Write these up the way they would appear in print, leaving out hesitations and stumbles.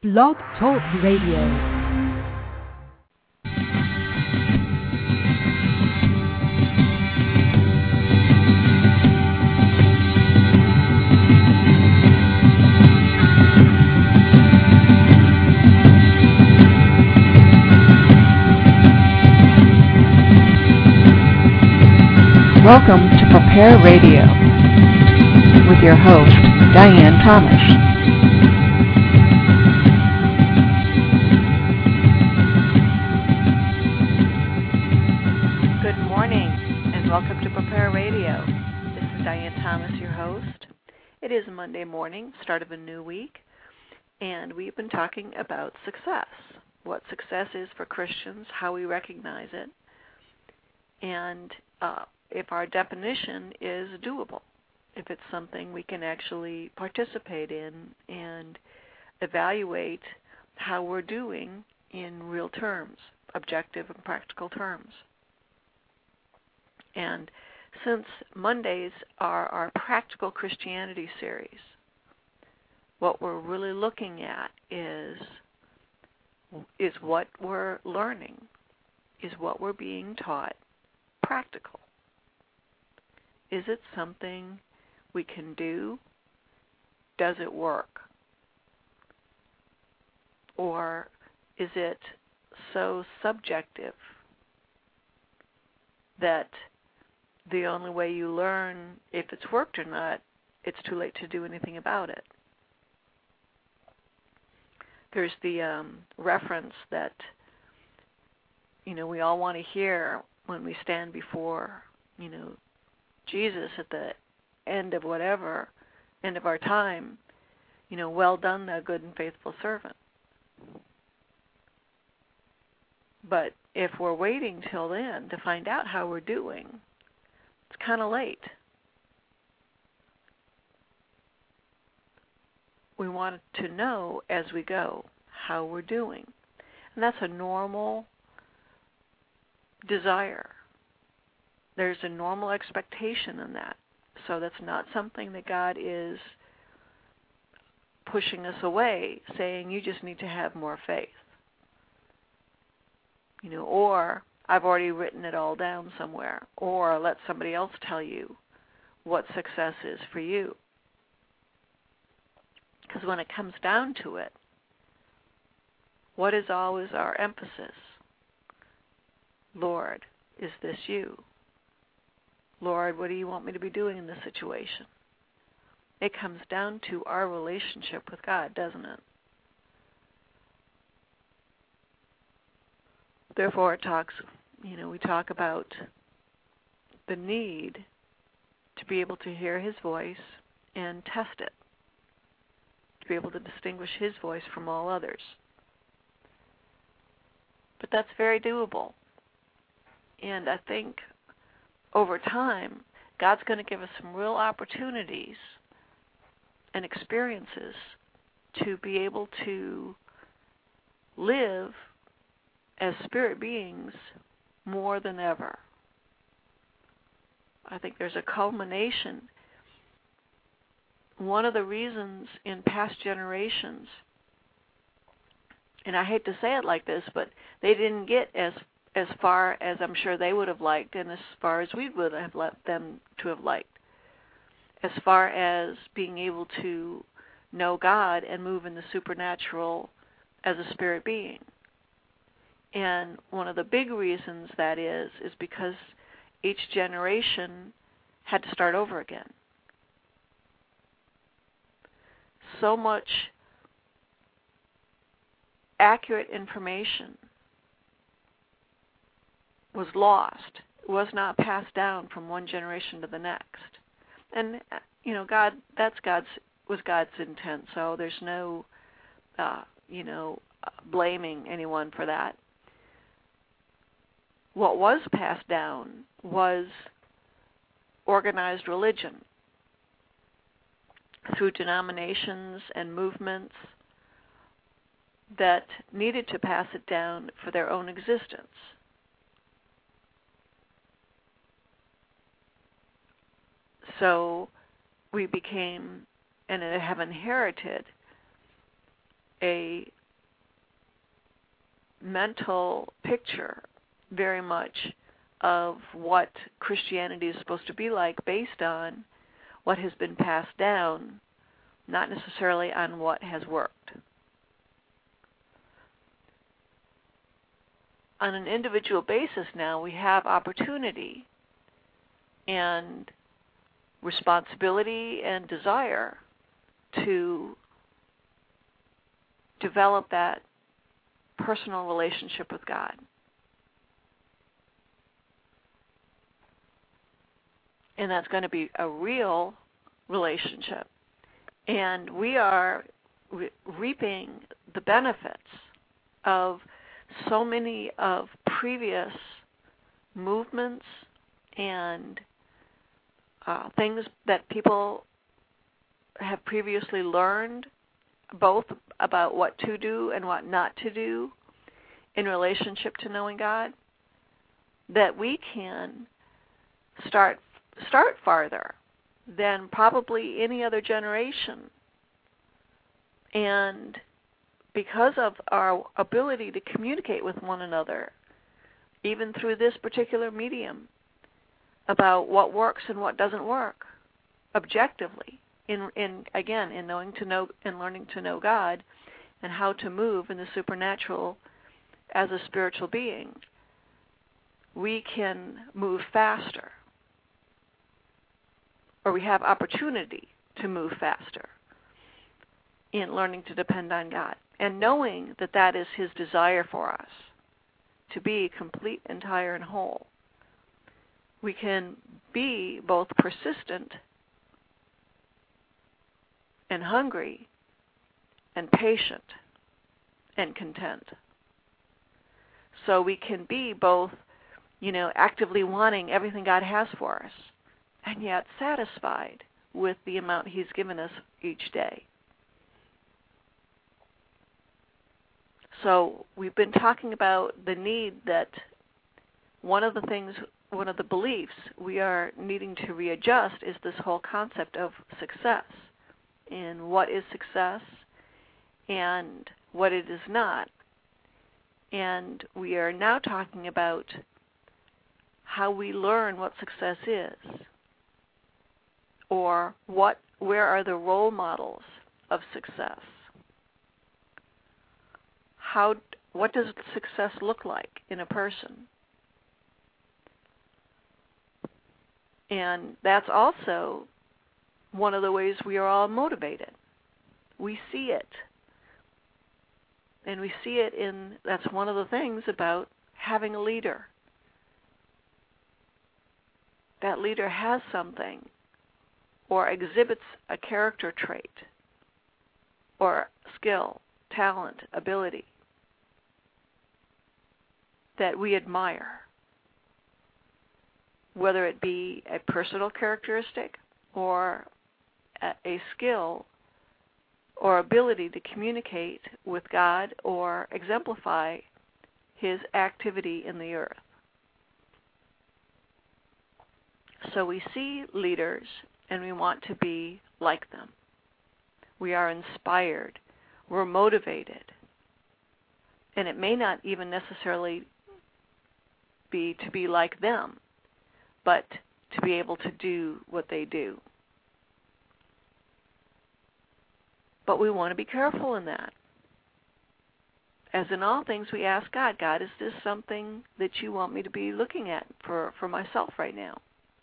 Blog Talk Radio. Welcome to Prepare Radio with your host, Diane Thomas. Good morning and welcome to Prepare Radio. This is Diane Thomas, your host. It is Monday morning, start of a new week, and we've been talking about success, what success is for Christians, how we recognize it, and if our definition is doable, if it's something we can actually participate in and evaluate how we're doing in real terms, objective and practical terms. And since Mondays are our Practical Christianity series, what we're really looking at is what we're learning, is what we're being taught practical. Is it something we can do? Does it work? Or is it so subjective that the only way you learn if it's worked or not, it's too late to do anything about it? There's the reference that, we all want to hear when we stand before, Jesus at the end of our time, well done, thou good and faithful servant. But if we're waiting till then to find out how we're doing, it's kind of late. We want to know as we go how we're doing. And that's a normal desire. There's a normal expectation in that. So that's not something that God is pushing us away, saying you just need to have more faith. Or I've already written it all down somewhere, or let somebody else tell you what success is for you. Because when it comes down to it, what is always our emphasis? Lord, is this you? Lord, what do you want me to be doing in this situation? It comes down to our relationship with God, doesn't it? Therefore, we talk about the need to be able to hear His voice and test it, to be able to distinguish His voice from all others. But that's very doable. And I think over time, God's going to give us some real opportunities and experiences to be able to live as spirit beings more than ever. I think there's a culmination. One of the reasons in past generations, and I hate to say it like this, but they didn't get as far as I'm sure they would have liked, and as far as we would have let them to have liked, as far as being able to know God and move in the supernatural as a spirit being. And one of the big reasons that is because each generation had to start over again. So much accurate information was lost, was not passed down from one generation to the next. And God, was God's intent. So there's no blaming anyone for that. What was passed down was organized religion through denominations and movements that needed to pass it down for their own existence. So we became and have inherited a mental picture very much of what Christianity is supposed to be like based on what has been passed down, not necessarily on what has worked. On an individual basis now, we have opportunity and responsibility and desire to develop that personal relationship with God. And that's going to be a real relationship. And we are reaping the benefits of so many of previous movements and things that people have previously learned, both about what to do and what not to do in relationship to knowing God, that we can start farther than probably any other generation. And because of our ability to communicate with one another, even through this particular medium, about what works and what doesn't work objectively, in knowing to know and learning to know God and how to move in the supernatural as a spiritual being, we can move faster, or we have opportunity to move faster in learning to depend on God and knowing that that is His desire for us, to be complete, entire, and whole. We can be both persistent and hungry and patient and content. So we can be both, actively wanting everything God has for us and yet satisfied with the amount He's given us each day. So we've been talking about the need that one of the beliefs we are needing to readjust is this whole concept of success, and what is success and what it is not. And we are now talking about how we learn what success is, or where are the role models of success. What does success look like in a person? And that's also one of the ways we are all motivated. We see it. And we see it that's one of the things about having a leader. That leader has something, or exhibits a character trait, or skill, talent, ability that we admire, whether it be a personal characteristic or a skill or ability to communicate with God or exemplify His activity in the earth. So we see leaders and we want to be like them. We are inspired. We're motivated. And it may not even necessarily be to be like them, but to be able to do what they do. But we want to be careful in that. As in all things, we ask God, is this something that you want me to be looking at for myself right now?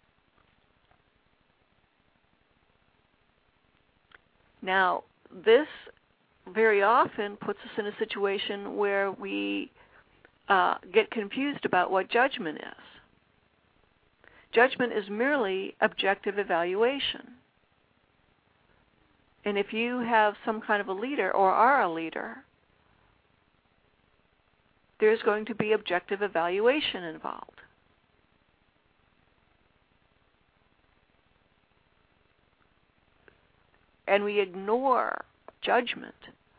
Now, this very often puts us in a situation where we get confused about what judgment is. Judgment is merely objective evaluation. And if you have some kind of a leader or are a leader, there's going to be objective evaluation involved. And we ignore judgment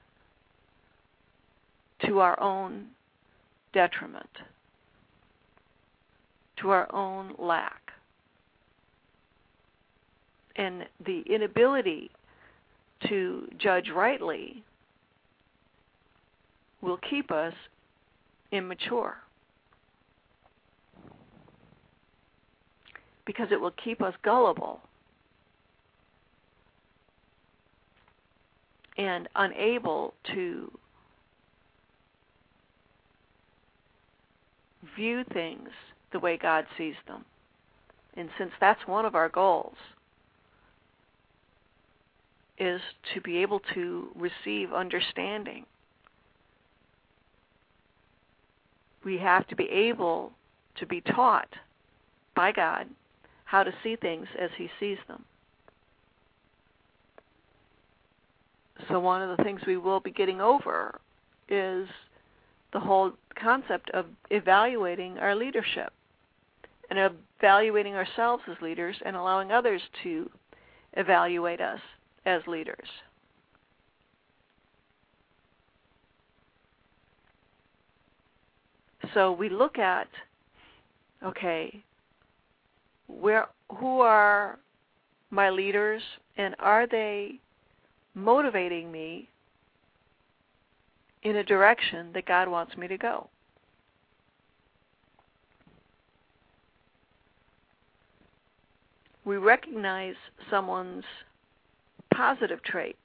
to our own detriment, to our own lack. And the inability to judge rightly will keep us immature. Because it will keep us gullible and unable to view things the way God sees them. And since that's one of our goals, is to be able to receive understanding, we have to be able to be taught by God how to see things as He sees them. So one of the things we will be getting over is the whole concept of evaluating our leadership and evaluating ourselves as leaders and allowing others to evaluate us as leaders. So we look at, okay, who are my leaders, and are they motivating me in a direction that God wants me to go? We recognize someone's positive traits,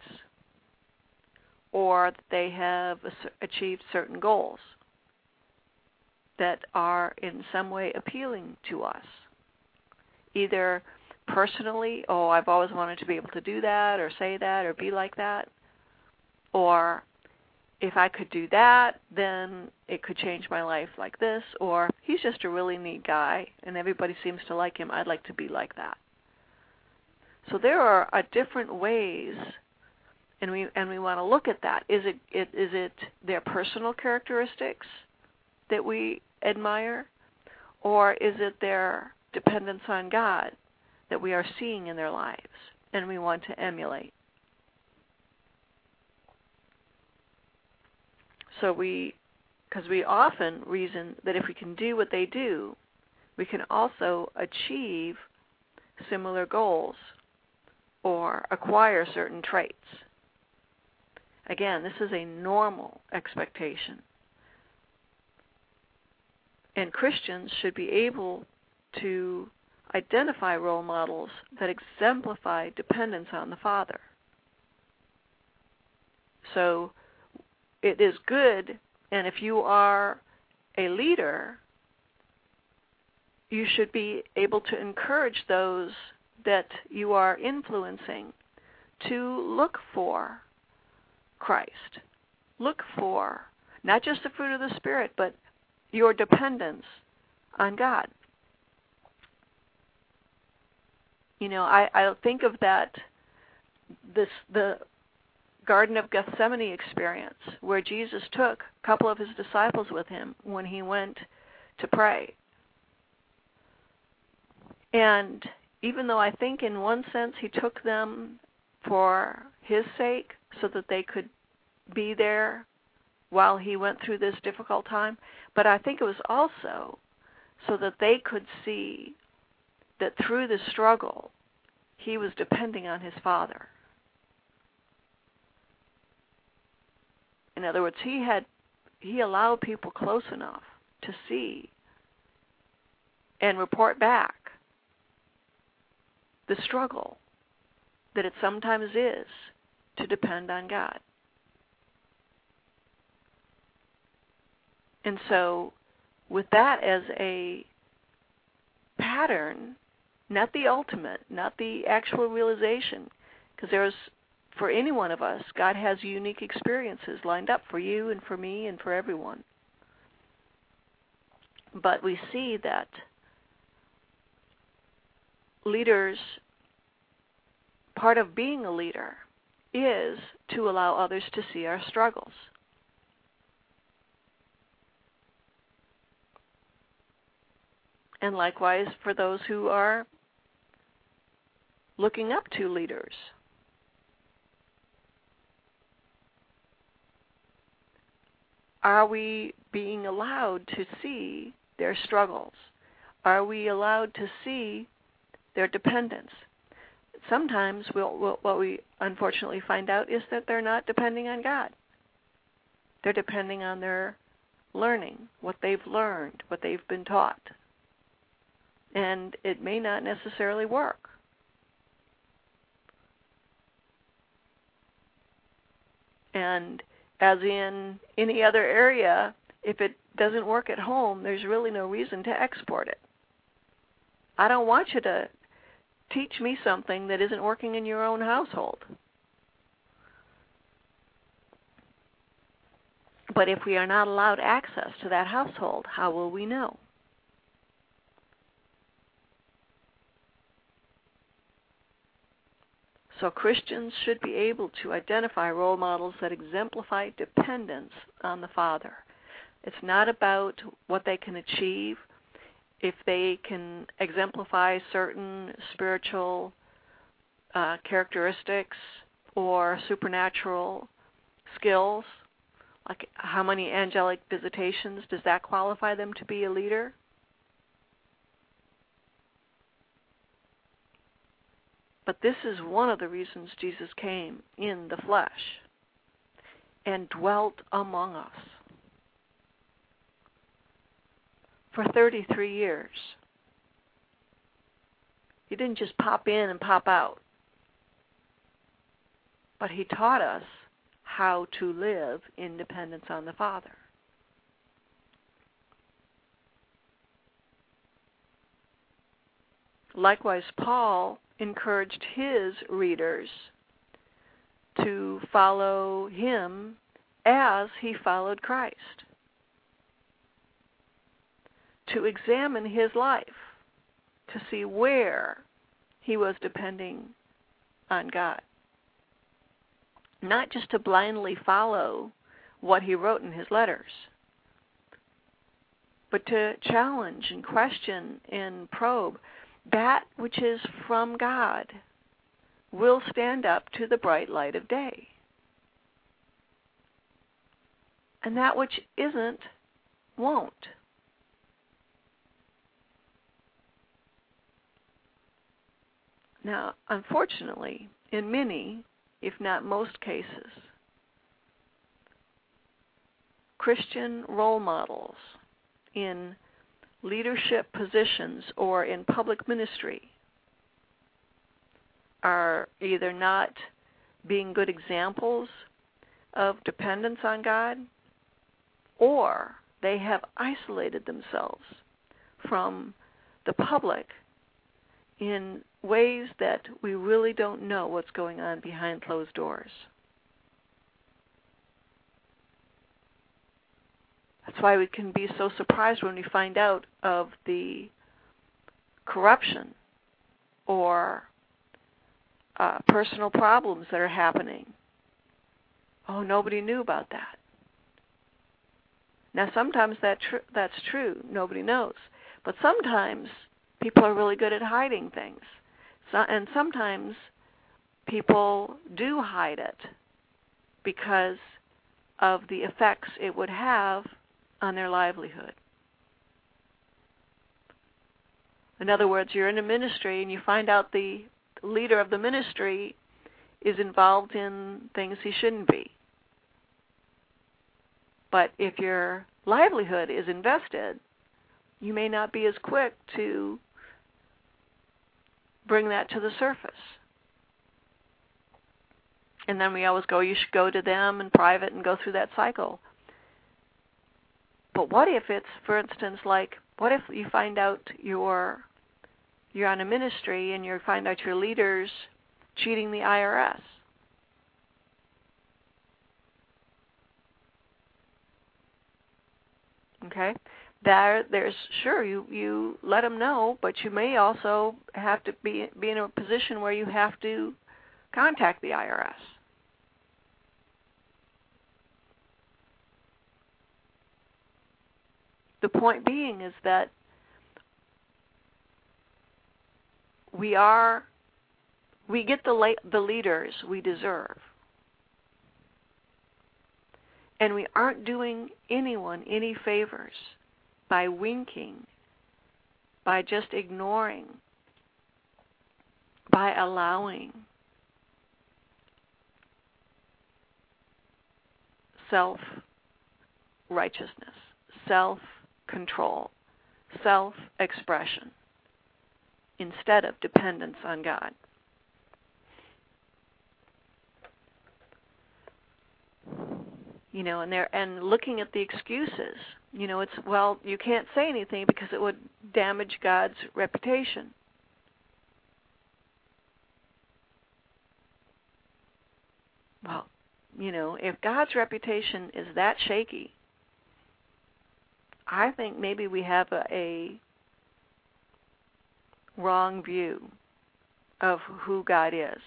or that they have achieved certain goals that are in some way appealing to us. Either personally, oh, I've always wanted to be able to do that, or say that, or be like that. Or if I could do that, then it could change my life like this. Or he's just a really neat guy, and everybody seems to like him. I'd like to be like that. So there are different ways, and we want to look at that. Is it their personal characteristics that we admire, or is it their dependence on God that we are seeing in their lives and we want to emulate? So because we often reason that if we can do what they do, we can also achieve similar goals or acquire certain traits. Again, this is a normal expectation. And Christians should be able to identify role models that exemplify dependence on the Father. So it is good, and if you are a leader, you should be able to encourage those that you are influencing to look for Christ. Look for not just the fruit of the Spirit, but your dependence on God. You know, I think of the Garden of Gethsemane experience, where Jesus took a couple of his disciples with him when he went to pray. And even though I think in one sense he took them for his sake so that they could be there while he went through this difficult time, but I think it was also so that they could see that through the struggle he was depending on his Father. In other words, he allowed people close enough to see and report back the struggle that it sometimes is to depend on God. And so, with that as a pattern, not the ultimate, not the actual realization, because for any one of us, God has unique experiences lined up for you and for me and for everyone. But we see that leaders, part of being a leader is to allow others to see our struggles. And likewise for those who are looking up to leaders. Are we being allowed to see their struggles? Are we allowed to see their dependence? Sometimes what we unfortunately find out is that they're not depending on God. They're depending on their learning what they've learned, what they've been taught. And it may not necessarily work. And as in any other area, if it doesn't work at home, there's really no reason to export it. I don't want you to teach me something that isn't working in your own household. But if we are not allowed access to that household, how will we know? So Christians should be able to identify role models that exemplify dependence on the Father. It's not about what they can achieve. If they can exemplify certain spiritual characteristics or supernatural skills, like how many angelic visitations, does that qualify them to be a leader? But this is one of the reasons Jesus came in the flesh and dwelt among us for 33 years. He didn't just pop in and pop out, but he taught us how to live in dependence on the Father. Likewise, Paul encouraged his readers to follow him as he followed Christ, to examine his life, to see where he was depending on God. Not just to blindly follow what he wrote in his letters, but to challenge and question and probe. That which is from God will stand up to the bright light of day. And that which isn't, won't. Now, unfortunately, in many, if not most cases, Christian role models in leadership positions or in public ministry are either not being good examples of dependence on God, or they have isolated themselves from the public in ways that we really don't know what's going on behind closed doors. That's why we can be so surprised when we find out of the corruption or personal problems that are happening. Oh, nobody knew about that. Now, sometimes that's true. Nobody knows. But sometimes people are really good at hiding things. And sometimes people do hide it because of the effects it would have on their livelihood. In other words, you're in a ministry and you find out the leader of the ministry is involved in things he shouldn't be. But if your livelihood is invested, you may not be as quick to bring that to the surface. And then we always go, you should go to them in private and go through that cycle. But what if it's, for instance, like, what if you find out you're on a ministry and you find out your leader's cheating the IRS? Okay? There's sure, you let them know, but you may also have to be in a position where you have to contact the IRS. The point being is that we get the leaders we deserve. And we aren't doing anyone any favors by winking, by just ignoring, by allowing self-righteousness, self-control, self-expression, instead of dependence on God. You know, and looking at the excuses, you know, it's, well, you can't say anything because it would damage God's reputation. Well, you know, if God's reputation is that shaky, I think maybe we have a wrong view of who God is.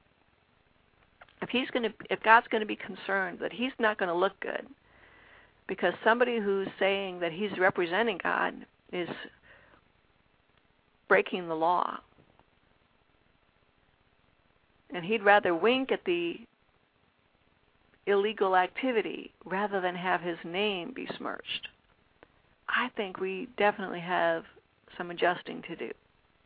If God's going to be concerned that he's not going to look good because somebody who's saying that he's representing God is breaking the law, and he'd rather wink at the illegal activity rather than have his name be smirched, I think we definitely have some adjusting to do.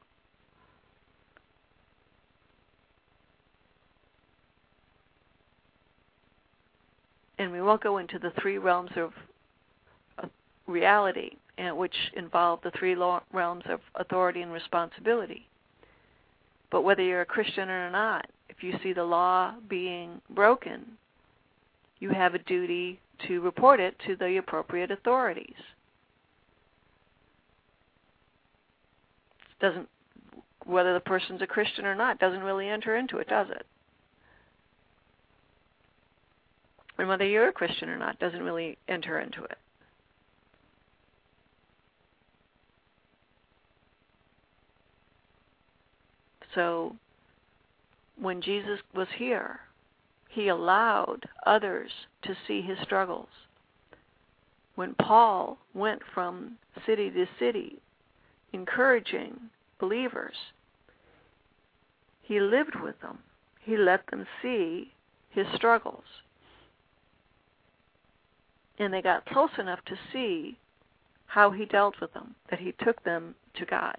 And we won't go into the three realms of reality, which involve the three realms of authority and responsibility. But whether you're a Christian or not, if you see the law being broken, you have a duty to report it to the appropriate authorities. Whether the person's a Christian or not doesn't really enter into it, does it? And whether you're a Christian or not doesn't really enter into it. So when Jesus was here, he allowed others to see his struggles. When Paul went from city to city encouraging believers, he lived with them. He let them see his struggles. And they got close enough to see how he dealt with them, that he took them to God.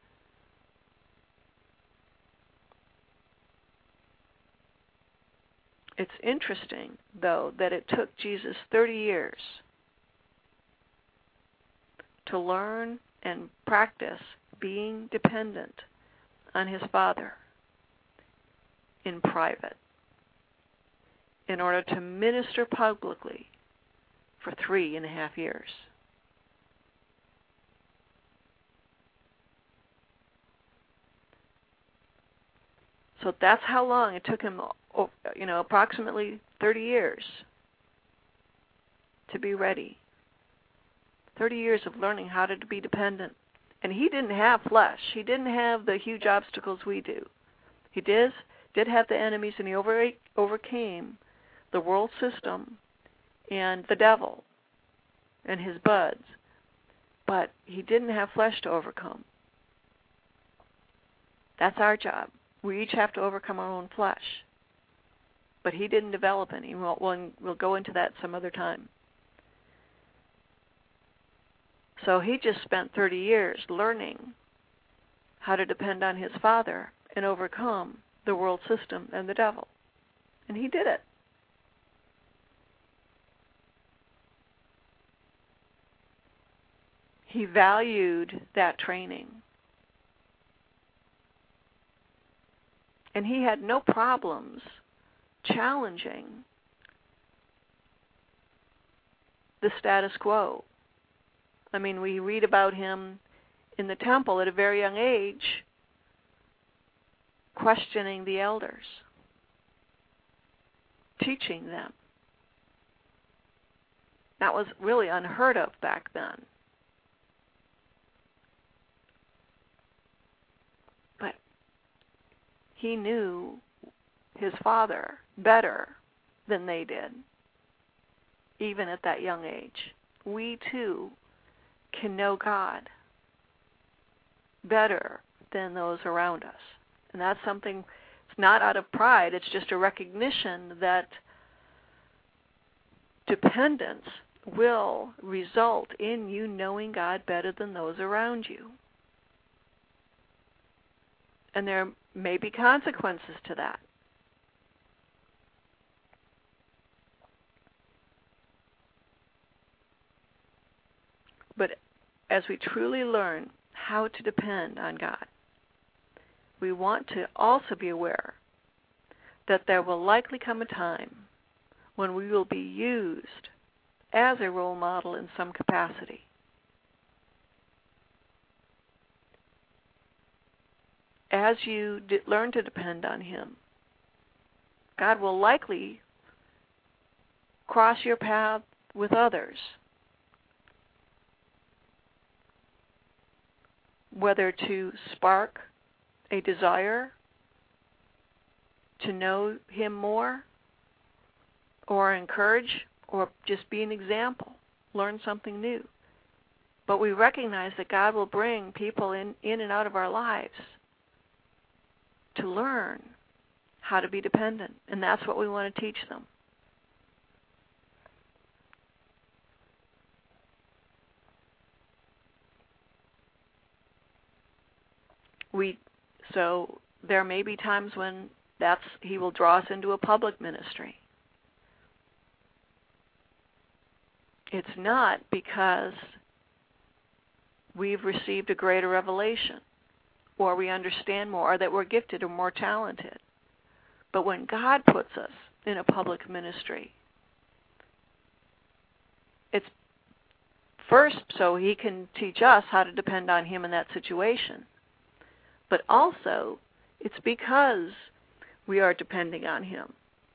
It's interesting, though, that it took Jesus 30 years to learn and practice being dependent on his Father in private in order to minister publicly for 3.5 years. So that's how long it took him, approximately 30 years to be ready. 30 years of learning how to be dependent. And he didn't have flesh. He didn't have the huge obstacles we do. He did have the enemies, and he overcame the world system and the devil and his buds. But he didn't have flesh to overcome. That's our job. We each have to overcome our own flesh. But he didn't develop any. We'll go into that some other time. So he just spent 30 years learning how to depend on his Father and overcome the world system and the devil. And he did it. He valued that training. And he had no problems challenging the status quo. I mean, we read about him in the temple at a very young age, questioning the elders, teaching them. That was really unheard of back then. But he knew his Father better than they did, even at that young age. We too can know God better than those around us. And that's something, it's not out of pride, it's just a recognition that dependence will result in you knowing God better than those around you. And there may be consequences to that. But as we truly learn how to depend on God, we want to also be aware that there will likely come a time when we will be used as a role model in some capacity. As you learn to depend on Him, God will likely cross your path with others, whether to spark a desire to know Him more, or encourage, or just be an example, learn something new. But we recognize that God will bring people in and out of our lives to learn how to be dependent, and that's what we want to teach them. So there may be times when He will draw us into a public ministry. It's not because we've received a greater revelation, or we understand more, or that we're gifted or more talented. But when God puts us in a public ministry, it's first so He can teach us how to depend on Him in that situation. But also, it's because we are depending on Him.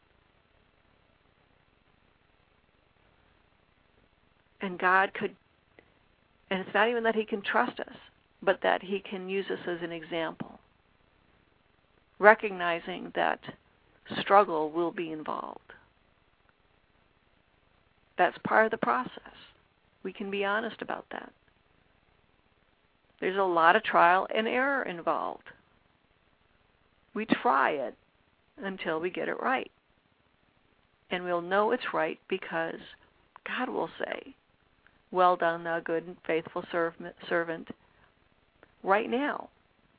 And God could, and it's not even that He can trust us, but that He can use us as an example, recognizing that struggle will be involved. That's part of the process. We can be honest about that. There's a lot of trial and error involved. We try it until we get it right. And we'll know it's right because God will say, "Well done, thou good and faithful servant," right now.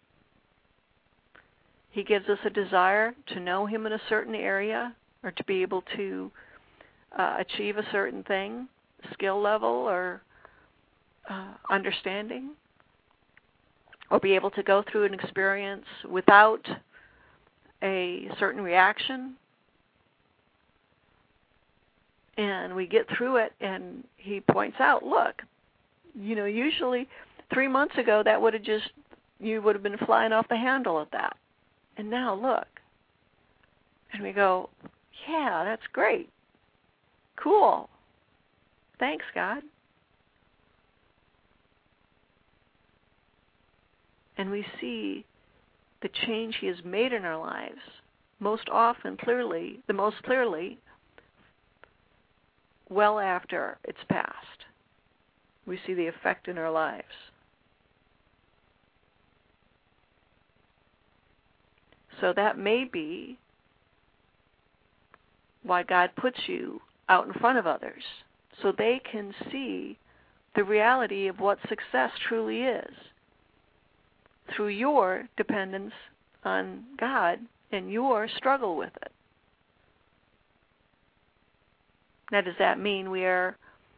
He gives us a desire to know Him in a certain area, or to be able to achieve a certain thing, skill level or understanding, or be able to go through an experience without a certain reaction. And we get through it, and He points out, look, usually 3 months ago that would have you would have been flying off the handle at that. And now look. And we go, yeah, that's great. Cool. Thanks, God. And we see the change He has made in our lives most clearly, well after it's passed. We see the effect in our lives. So that may be why God puts you out in front of others, so they can see the reality of what success truly is through your dependence on God and your struggle with it. Now, does that mean we are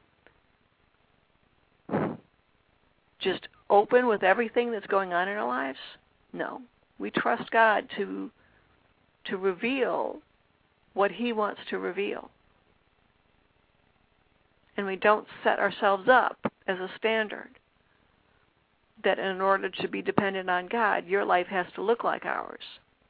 just open with everything that's going on in our lives? No. We trust God to reveal what He wants to reveal. And we don't set ourselves up as a standard that in order to be dependent on God, your life has to look like ours.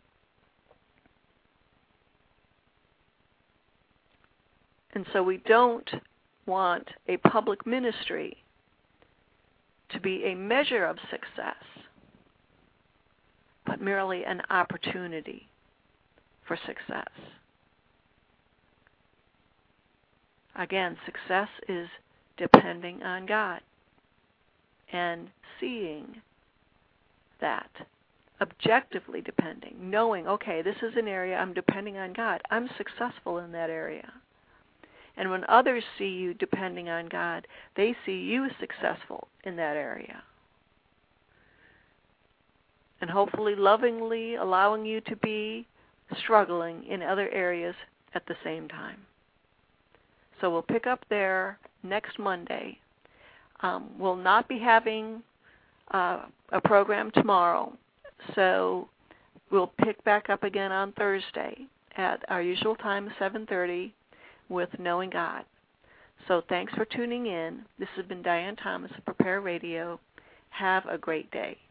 And so we don't want a public ministry to be a measure of success, but merely an opportunity for success. Again, success is depending on God and seeing that, objectively depending, knowing, okay, this is an area I'm depending on God. I'm successful in that area. And when others see you depending on God, they see you successful in that area. And hopefully lovingly allowing you to be struggling in other areas at the same time. So we'll pick up there next Monday We'll not be having a program tomorrow, so we'll pick back up again on Thursday at our usual time, 7:30, with Knowing God. So thanks for tuning in. This has been Diane Thomas of Prepare Radio. Have a great day.